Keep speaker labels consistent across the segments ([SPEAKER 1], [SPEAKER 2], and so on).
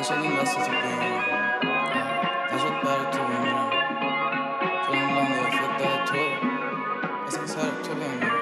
[SPEAKER 1] نشد این دست تو بگیرم، نشد برای تو بمیرم، شدم لام لیافت تو اصلا سر تو بمیرم.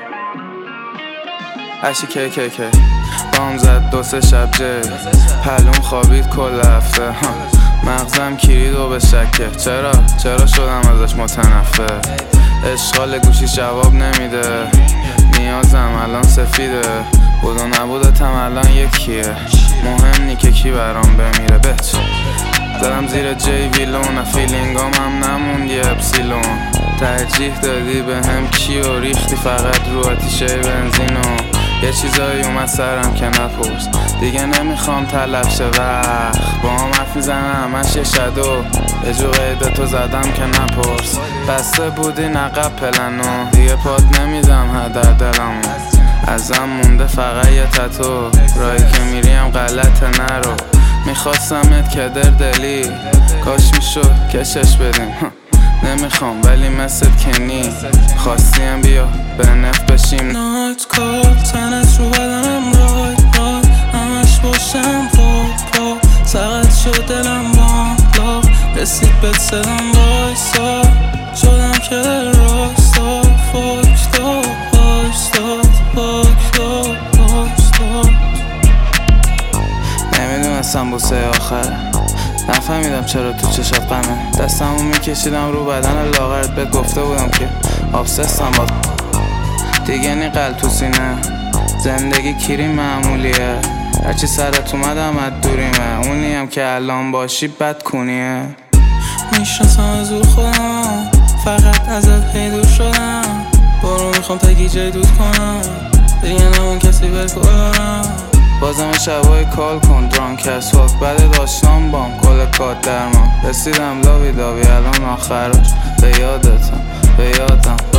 [SPEAKER 2] اشی که بام زد دو سه شب جی پلوم خوابید کل هفته مغزم کلید و به شکه چرا شدم ازش متنفر. اشغال گوشی جواب نمیده، نیازم الان سفیده، بود و نبودتم الان یکیه، مهم نی که کی برام بمیره. بچ دارم زیر جی ویلون، فیلینگام هم نموند یه اپسیلون. ترجیح دادی به هم کیو ریختی فقط رو آتیشه بنزینو. یه چیزایی اومد سرم که نپرس، دیگه نمیخوام طلب شه وقت. با هم حرف میزنم همش یه شدو، یه جو قیده تو زدم که نپرس. بسته بودی نقب پلنو، دیگه پات نمیدم هدر دلمو. ازم مونده فقط یه تتو، رایی که میریم غلط نرو. میخواستمت که دلی، کاش میشد کشش بدیم. نمیخوام ولی مثل کنی، خواستیم بیا به نفت بشیم.
[SPEAKER 3] نایت کار تنت رو بدنم رای همش باشم پا سقط شد دلم بالا، رسید به صدام وایسا، شدم که راستا
[SPEAKER 2] نمیدونستم بوسه آخره، نفهمیدم چرا تو چشات غمه. دستمو میکشیدم رو بدن لاغرت، بهت گفته بودم که آبسستم با دیگه نی قلب تو سینه. زندگی کیری معمولیه، هرچی سرت اومدم از دوریمه، اونیم که الان باشی بد کنیه.
[SPEAKER 3] میشناسم از او خودم، فقط ازت هیدور شدم. برو میخوام تکی جای دود کنم، دیگه نمون کسی برکارم.
[SPEAKER 2] بازم شبای کال کن درانک از فاک، بعد داشتم بام کل کات درمان. رسیدم لاوی الان آخرش، به یادم